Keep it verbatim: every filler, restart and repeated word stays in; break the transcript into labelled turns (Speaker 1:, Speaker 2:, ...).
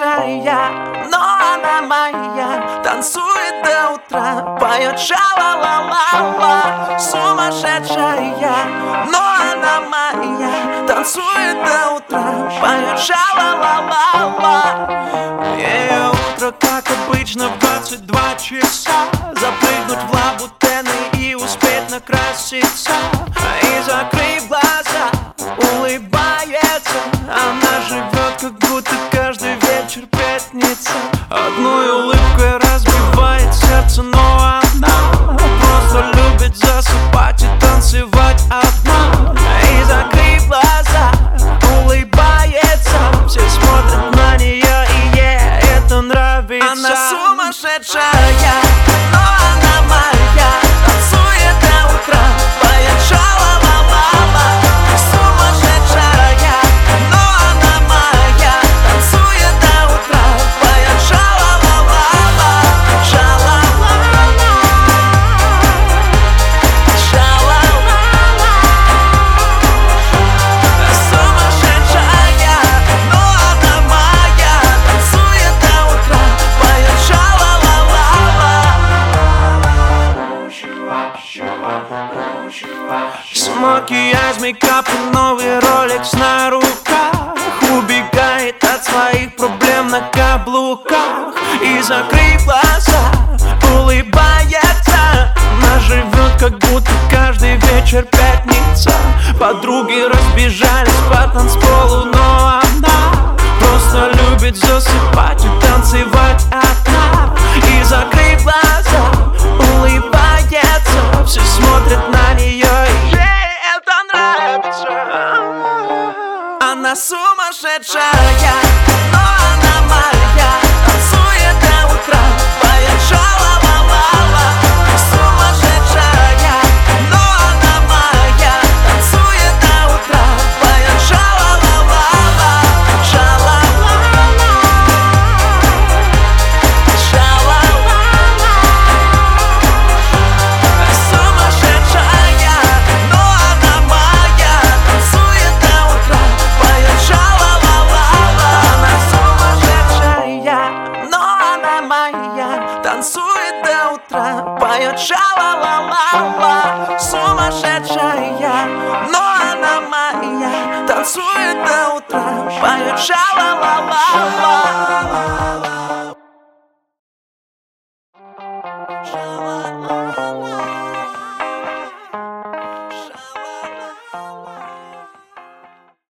Speaker 1: сумасшедшая, но она моя. Танцует до утра, поет ша-ла-ла-ла-ла. Сумасшедшая, но она моя. Танцует до утра, поет ша-ла-ла-ла-ла. Ее утро, как обычно, в двадцать два часа. Запрыгнуть в лабутены и успеть накраситься. И закрыв глаза, улыбается. Она живет, как будто каждый вечер пятница. Одной улыбкой разбивает сердце, но она просто любит засыпать и танцевать одна. И закрыв глаза, улыбается. Все смотрят на нее, и ей это нравится. Она сумасшедшая, но она моя. Танцует до утра, поет ша-ла-ла-ла-ла. Сумасшедшая, но она моя. Танцует до утра, поет ша-ла-ла-ла-ла. Ша-ла-ла-ла, ша-ла-ла-ла. Сумасшедшая, но она моя. Танцует до утра, поет ша-ла-ла-ла-ла. Макияж, мейкап и новый ролекс на руках. Убегает от своих проблем на каблуках. И закрыв глаза, улыбается. Она живет, как будто каждый вечер пятница. Подруги разбежались по танцполу, но она просто любит засыпать и танцевать одна. И закрыв глаза, улыбается. Все смотрят на нее, и ей это нравится. Она сумасшедшая, но она моя. Танцует до утра, поет ша-ла-ла-ла-ла. Сумасшедшая, но она моя. Танцует до утра, поет ша-ла-ла-ла-ла. Ша-ла-ла-ла, ша-ла-ла-ла. Сумасшедшая, но она моя. Танцует до утра, поет ша-ла-ла-ла-ла. Она сумасшедшая, но она моя. Танцует до утра, поет ша-ла-ла-ла-ла. Сумасшедшая, но она моя. Танцует до утра, поет ша-ла-ла-ла-ла.